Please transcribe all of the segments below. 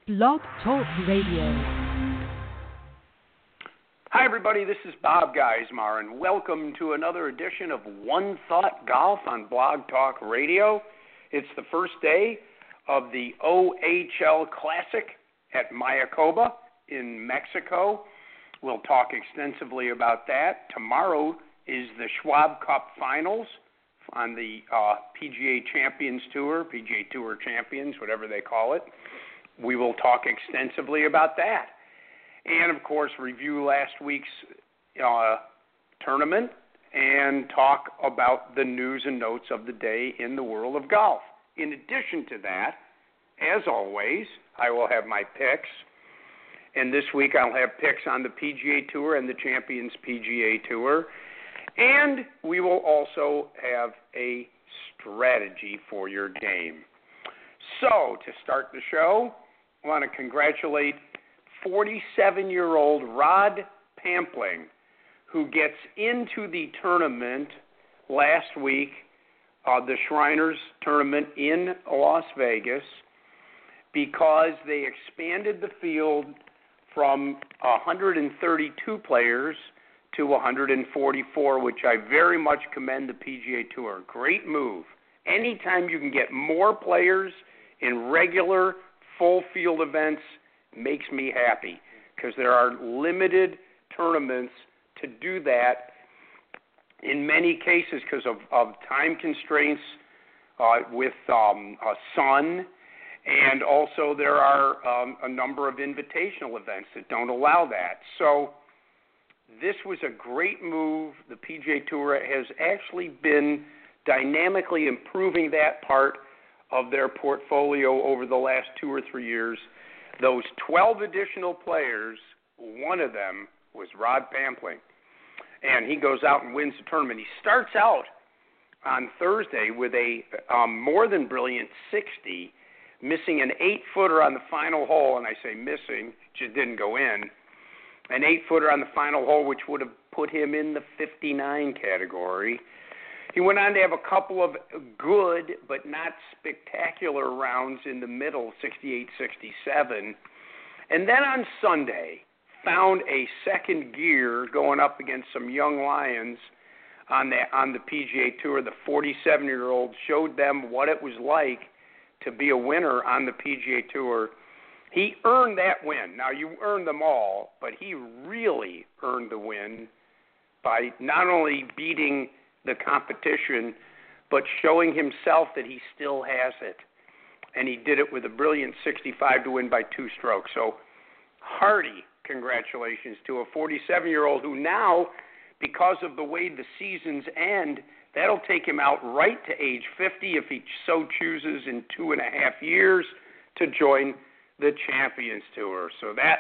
Blog Talk Radio. Hi, everybody. This is Bob Geismar, and welcome to another edition of One Thought Golf on Blog Talk Radio. It's the first day of the OHL Classic at Mayakoba in Mexico. We'll talk extensively about that. Tomorrow is the Schwab Cup Finals on the PGA Champions Tour, PGA Tour Champions, whatever they call it. We will talk extensively about that. And, of course, review last week's tournament and talk about the news and notes of the day in the world of golf. In addition to that, as always, I will have my picks. And this week I'll have picks on the PGA Tour and the Champions PGA Tour. And we will also have a strategy for your game. So, to start the show, I want to congratulate 47-year-old Rod Pampling, who gets into the tournament last week, the Shriners tournament in Las Vegas, because they expanded the field from 132 players to 144, which I very much commend the PGA Tour. Great move. Anytime you can get more players in regular full field events makes me happy, because there are limited tournaments to do that in many cases because of time constraints with sun, and also there are a number of invitational events that don't allow that. So this was a great move. The PGA Tour has actually been dynamically improving that part of their portfolio over the last 2 or 3 years. Those 12 additional players, one of them was Rod Pampling, and he goes out and wins the tournament. He starts out on Thursday with a more than brilliant 60, missing an 8-footer on the final hole, and I say missing, just didn't go in. An 8-footer on the final hole, which would have put him in the 59 category. He went on to have a couple of good but not spectacular rounds in the middle, 68, 67. And then on Sunday, found a second gear going up against some young lions on the PGA Tour. The 47-year-old showed them what it was like to be a winner on the PGA Tour. He earned that win. Now, you earn them all, but he really earned the win by not only beating the competition, but showing himself that he still has it. And he did it with a brilliant 65 to win by 2 strokes. So hearty congratulations to a 47-year-old who now, because of the way the seasons end, that'll take him out right to age 50 if he so chooses in 2.5 years to join the Champions Tour. So that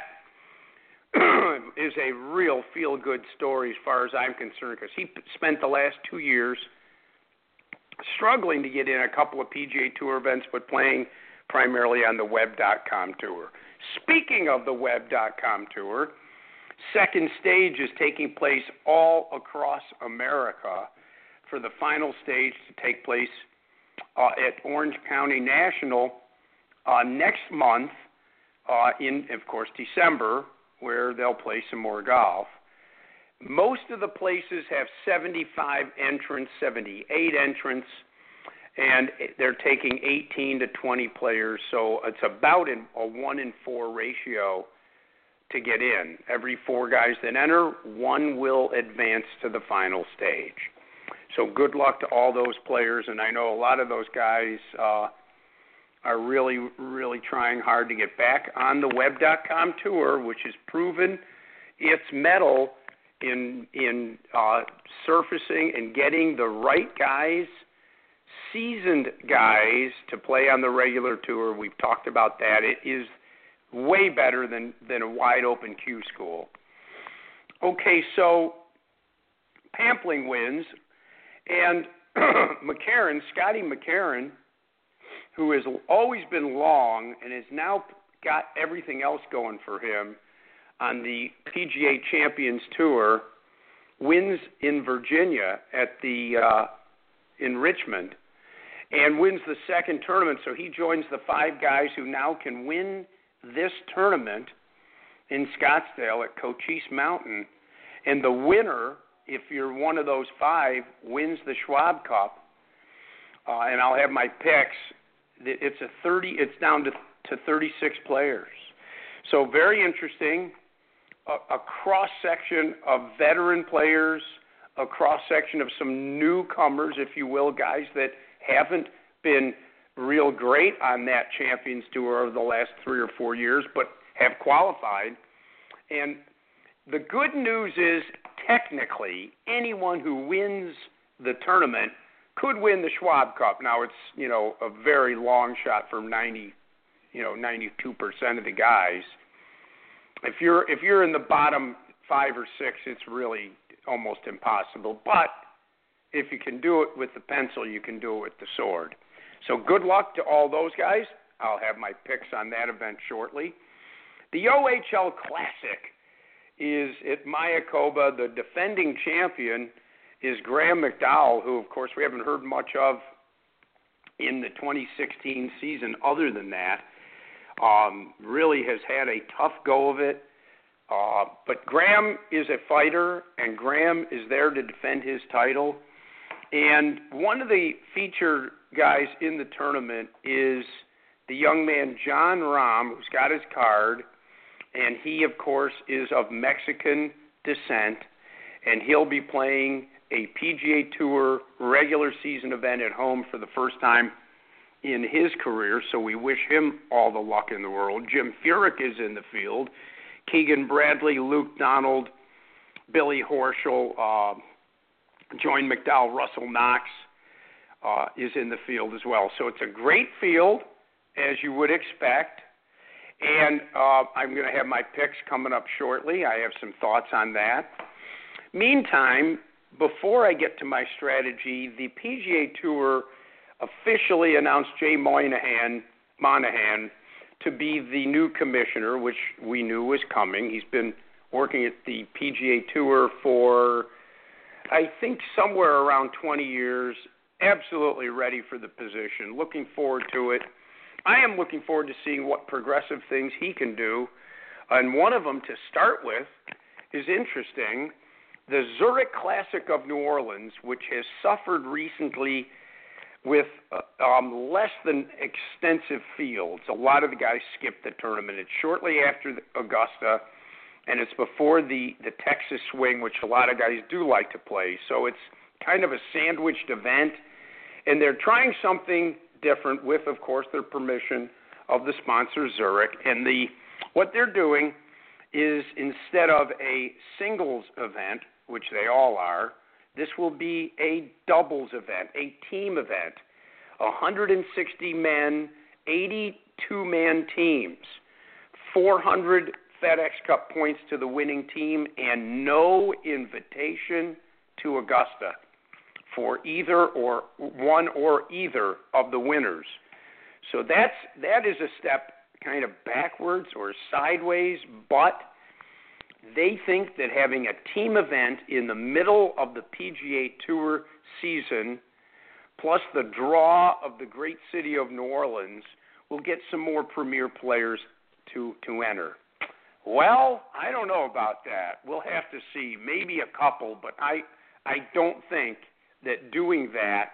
is a real feel-good story as far as I'm concerned, because he spent the last 2 years struggling to get in a couple of PGA Tour events, but playing primarily on the Web.com Tour. Speaking of the Web.com Tour, second stage is taking place all across America for the final stage to take place at Orange County National next month in, of course, December, where they'll play some more golf. Most of the places have 75 entrants, 78 entrants, and they're taking 18 to 20 players, so it's about a 1 in 4 ratio to get in. Every 4 guys that enter, 1 will advance to the final stage. So good luck to all those players, and I know a lot of those guys are really, really trying hard to get back on the Web.com Tour, which has proven its mettle in surfacing and getting the right guys, seasoned guys, to play on the regular tour. We've talked about that. It is way better than a wide-open Q school. Okay, so Pampling wins, and Scotty McCarron, who has always been long and has now got everything else going for him on the PGA Champions Tour, wins in Virginia in Richmond, and wins the second tournament. So he joins the 5 guys who now can win this tournament in Scottsdale at Cochise Mountain, and the winner, if you're one of those 5, wins the Schwab Cup. And I'll have my picks. It's down to 36 players. So very interesting. A cross-section of veteran players, a cross-section of some newcomers, if you will, guys that haven't been real great on that Champions Tour over the last 3 or 4 years, but have qualified. And the good news is, technically, anyone who wins the tournament could win the Schwab Cup. Now, it's, a very long shot for 92% of the guys. If you're in the bottom 5 or 6, it's really almost impossible. But if you can do it with the pencil, you can do it with the sword. So good luck to all those guys. I'll have my picks on that event shortly. The OHL Classic is at Mayakoba. The defending champion is Graham McDowell, who, of course, we haven't heard much of in the 2016 season other than that. Really has had a tough go of it. But Graham is a fighter, and Graham is there to defend his title. And one of the featured guys in the tournament is the young man John Rahm, who's got his card, and he, of course, is of Mexican descent, and he'll be playing a PGA Tour regular season event at home for the first time in his career, so we wish him all the luck in the world. Jim Furyk is in the field. Keegan Bradley, Luke Donald, Billy Horschel, Join McDowell, Russell Knox is in the field as well. So it's a great field, as you would expect. And I'm going to have my picks coming up shortly. I have some thoughts on that. Meantime, before I get to my strategy, the PGA Tour officially announced Jay Monahan to be the new commissioner, which we knew was coming. He's been working at the PGA Tour for, I think, somewhere around 20 years. Absolutely ready for the position. Looking forward to it. I am looking forward to seeing what progressive things he can do. And one of them to start with is interesting. The Zurich Classic of New Orleans, which has suffered recently with less than extensive fields. A lot of the guys skipped the tournament. It's shortly after Augusta, and it's before the Texas Swing, which a lot of guys do like to play. So it's kind of a sandwiched event, and they're trying something different with, of course, their permission of the sponsor, Zurich. And what they're doing is, instead of a singles event, which they all are, this will be a doubles event, a team event. 160 men, 82-man teams, 400 FedEx Cup points to the winning team, and no invitation to Augusta for either or one or either of the winners. So that is a step kind of backwards or sideways, but they think that having a team event in the middle of the PGA Tour season, plus the draw of the great city of New Orleans, will get some more premier players to enter. Well, I don't know about that. We'll have to see. Maybe a couple, but I don't think that doing that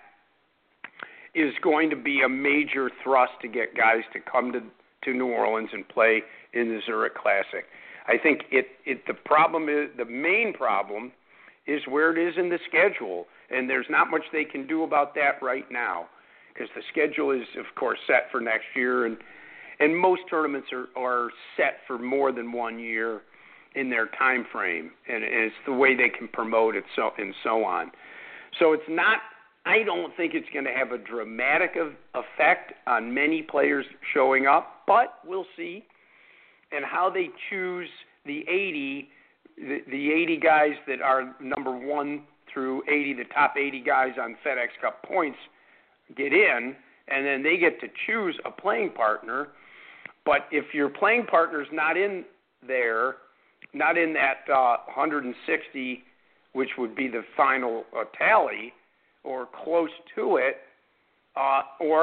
is going to be a major thrust to get guys to come to New Orleans and play in the Zurich Classic. I think the main problem is where it is in the schedule, and there's not much they can do about that right now because the schedule is, of course, set for next year, and most tournaments are set for more than 1 year in their time frame, and it's the way they can promote it and so on. So it's not. I don't think it's going to have a dramatic effect on many players showing up, but we'll see. And how they choose the 80 guys that are number 1 through 80, the top 80 guys on FedEx Cup points get in, and then they get to choose a playing partner. But if your playing partner's not in there, not in that 160, which would be the final tally, or close to it, or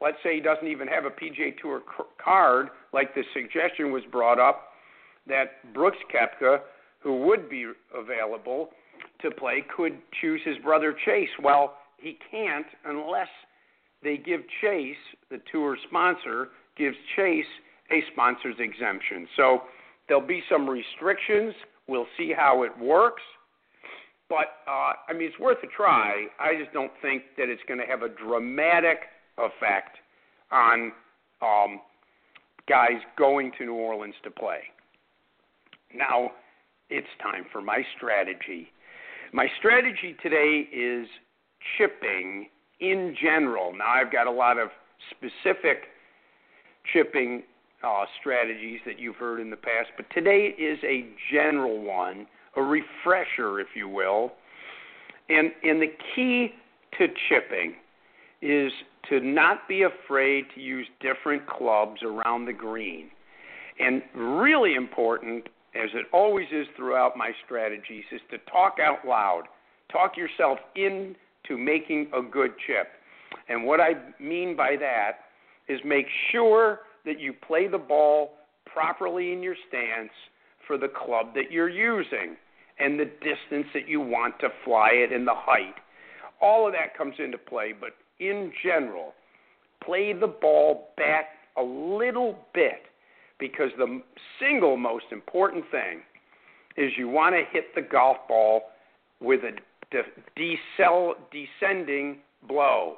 let's say he doesn't even have a PGA Tour card, like the suggestion was brought up, that Brooks Koepka, who would be available to play, could choose his brother Chase. Well, he can't unless they give Chase, the tour sponsor, gives Chase a sponsor's exemption. So there'll be some restrictions. We'll see how it works. But, it's worth a try. I just don't think that it's going to have a dramatic effect on guys going to New Orleans to play. Now, it's time for my strategy. My strategy today is chipping in general. Now, I've got a lot of specific chipping strategies that you've heard in the past, but today is a general one, a refresher, if you will. And the key to chipping is to not be afraid to use different clubs around the green. And really important, as it always is throughout my strategies, is to talk out loud. Talk yourself into making a good chip. And what I mean by that is make sure that you play the ball properly in your stance for the club that you're using and the distance that you want to fly it and the height. All of that comes into play, but in general, play the ball back a little bit, because the single most important thing is you want to hit the golf ball with a descending blow,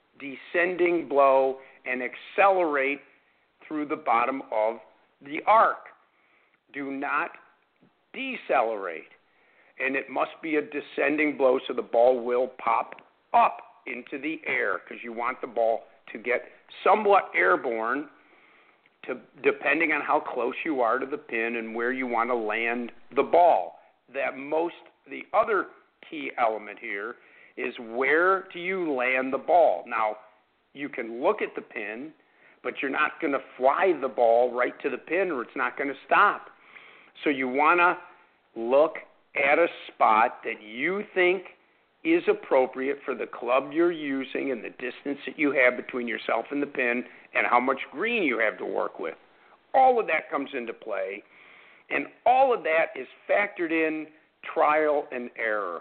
and accelerate through the bottom of the arc. Do not decelerate. And it must be a descending blow so the ball will pop up into the air, because you want the ball to get somewhat airborne, depending on how close you are to the pin and where you want to land the ball. The other key element here is, where do you land the ball? Now, you can look at the pin, but you're not going to fly the ball right to the pin, or it's not going to stop. So you want to look at a spot that you think is appropriate for the club you're using and the distance that you have between yourself and the pin and how much green you have to work with. All of that comes into play, and all of that is factored in trial and error.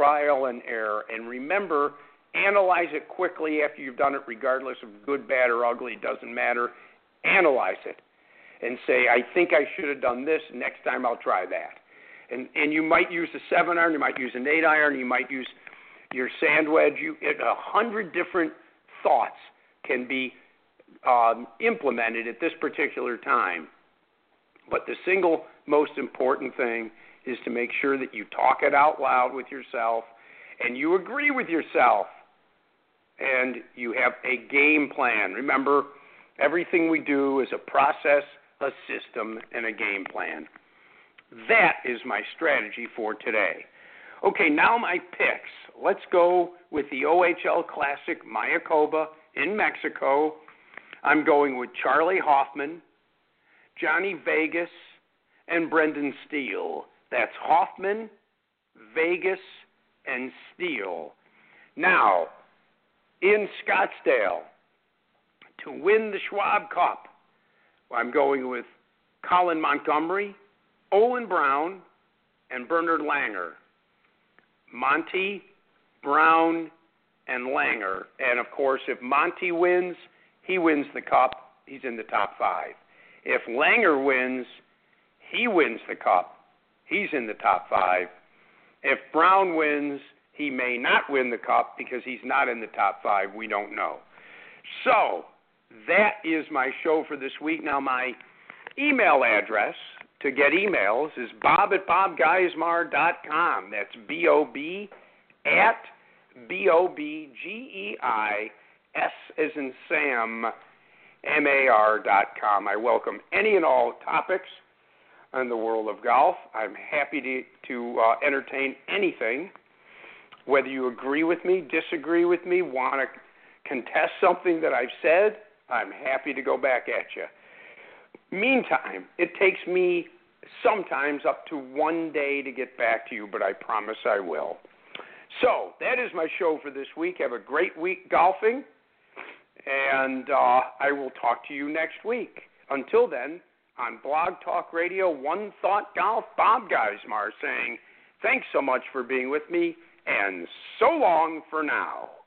And remember, analyze it quickly after you've done it, regardless of good, bad, or ugly. It doesn't matter. Analyze it and say, I think I should have done this. Next time I'll try that. And you might use a 7-iron, you might use an 8-iron, you might use your sand wedge. 100 different thoughts can be implemented at this particular time. But the single most important thing is to make sure that you talk it out loud with yourself and you agree with yourself and you have a game plan. Remember, everything we do is a process, a system, and a game plan. That is my strategy for today. Okay, now my picks. Let's go with the OHL Classic Mayakoba in Mexico. I'm going with Charlie Hoffman, Johnny Vegas, and Brendan Steele. That's Hoffman, Vegas, and Steele. Now, in Scottsdale, to win the Schwab Cup, I'm going with Colin Montgomery, Olin Brown, and Bernard Langer. Monty, Brown, and Langer. And, of course, if Monty wins, he wins the Cup. He's in the top 5. If Langer wins, he wins the Cup. He's in the top 5. If Brown wins, he may not win the Cup because he's not in the top 5. We don't know. So that is my show for this week. Now, my email address to get emails is bob@bobgeismar.com. That's BOB@BOBGEIS as in Sam, MAR.com. I welcome any and all topics in the world of golf. I'm happy to entertain anything, whether you agree with me, disagree with me, want to contest something that I've said. I'm happy to go back at you. Meantime, it takes me sometimes up to 1 day to get back to you, but I promise I will. So that is my show for this week. Have a great week golfing, And I will talk to you next week. Until then, on Blog Talk Radio, One Thought Golf, Bob Geismar saying thanks so much for being with me, and so long for now.